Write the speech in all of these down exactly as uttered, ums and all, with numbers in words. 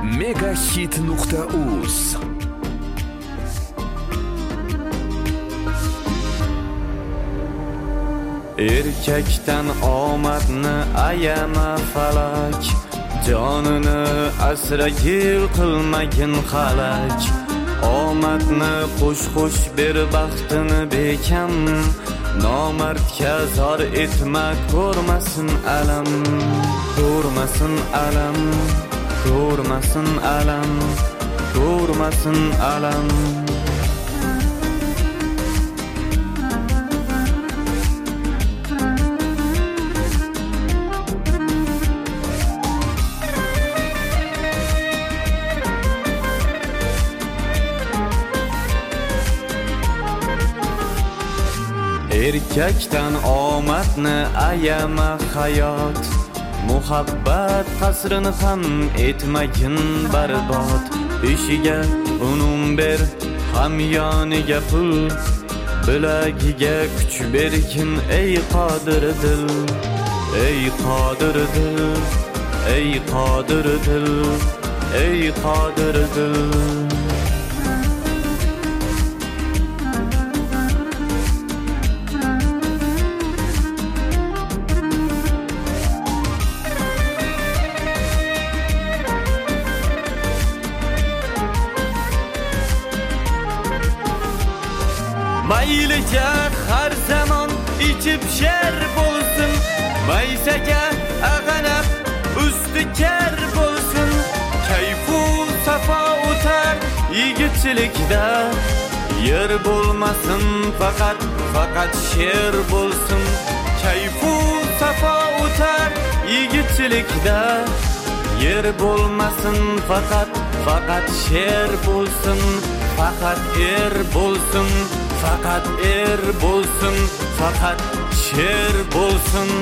Megahit nuqta uz. Erkakdan omadni ayama falak, jonini asragil qilmagin xalak. Omadni qo'sh-qo'sh ber baxtini bekam, nomardga zor etma, ko'rmasin alam, ko'rmasin alam, ko'rmasin alam, ko'rmasin alam. Erkakdan omadni ayama hayot, muhabbat qasrini ham etmagin barbod. Ishiga unum ber, hamyoniga pul, bilagiga kuch bergin ey qodir dil, ey qodir dil, ey qodir dil, ey qodir dil. Mayliga har zamon ichib sher bo'lsin, maysaga ag'anab usti kar bo'lsin. Kayfu safo o'tar yigitchilikda, yer bo'lmasin faqat faqat sher bo'lsin. Kayfu safo o'tar yigitchilikda, yer bo'lmasin faqat faqat sher bo'lsin. Faqat er bo'lsin, faqat er bo'lsin, faqat sher bo'lsin.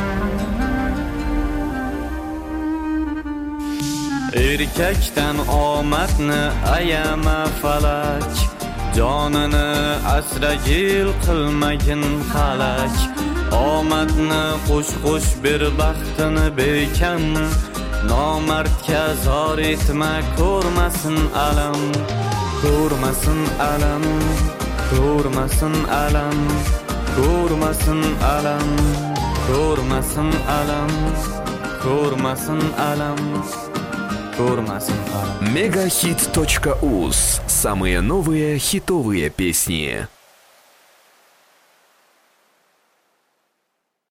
Erkakdan omadni ayama falak, jonini asragil qilmagin xalak. Omadni qo'sh-qo'sh ber baxtini bekam, nomardga zor etma, ko'rmasin alam, ko'rmasin alam, ko'rmasin alam, ko'rmasin alam, ko'rmasin alam, ko'rmasin alam, ko'rmasin alam. Megahit точка уз. Самые новые хитовые песни.